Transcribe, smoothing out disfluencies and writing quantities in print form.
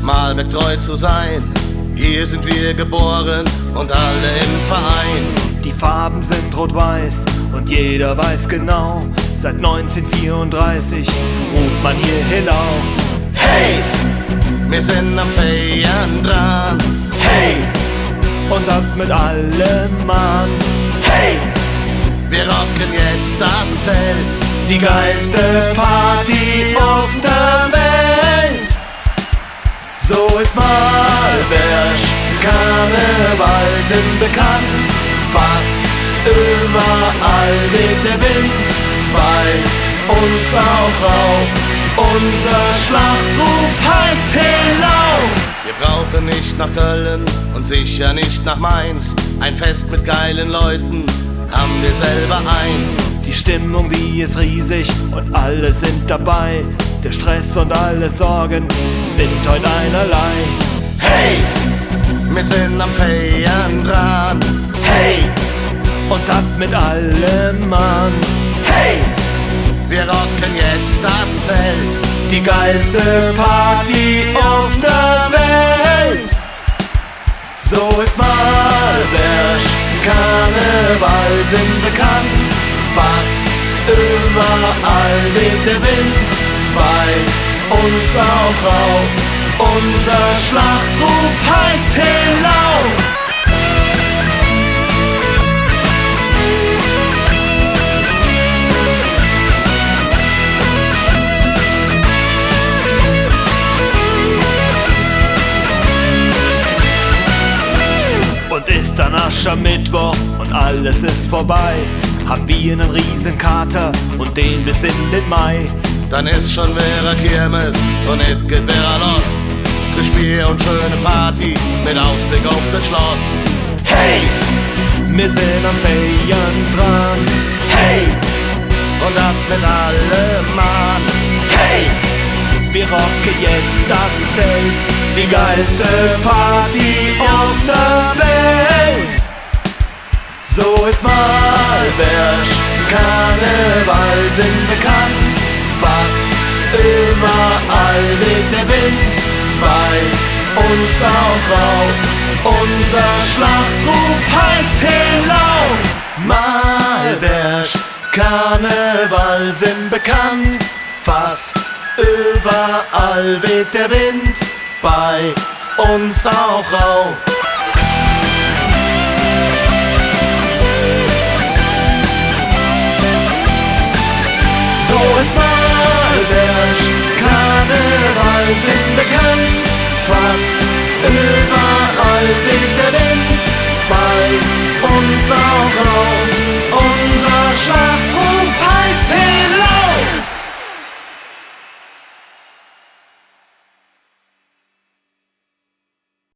Malbec treu zu sein. Hier sind wir geboren und alle im Verein. Die Farben sind rot-weiß und jeder weiß genau, seit 1934 ruft man hier Hillau. Hey, wir sind am Feiern dran. Hey, und das mit allem Mann. Hey, wir rocken jetzt das Zelt, die geilste Party auf der Welt. So ist Malberg, Karneval sind bekannt. Fast überall weht der Wind, bei uns auch Rau. Unser Schlachtruf heißt Hillau. Wir brauchen nicht nach Köln und sicher nicht nach Mainz. Ein Fest mit geilen Leuten haben wir selber eins. Die Stimmung, die ist riesig und alle sind dabei. Der Stress und alle Sorgen sind heute einerlei. Hey, wir sind am Feiern dran. Hey, und das mit allem Mann. Hey, wir rocken jetzt das Zelt, die geilste Party auf der Welt. So ist Malberg, Karneval sind bekannt. Fast überall weht der Wind, bei uns auch Rau. Unser Schlachtruf heißt Hillau. Und ist dann Aschermittwoch und alles ist vorbei, haben wir einen Riesenkater und den bis in den Mai. Dann ist schon wieder Kirmes und it geht wieder los. Frisch Bier und schöne Party mit Ausblick auf das Schloss. Hey, wir sind am Feiern dran. Hey, und ab mit allem Mann. Hey, wir rocken jetzt das Zelt, die geilste Party auf der Welt. So ist Malberg, Karneval sind bekannt. Fast überall weht der Wind, bei uns auch Rau. Unser Schlachtruf heißt Hillau. Malberg, Karneval sind bekannt. Fast überall weht der Wind, bei uns auch Rau. So ist Malberg, Karneval sind bekannt. Fast überall weht der Wind, bei uns auch Rau.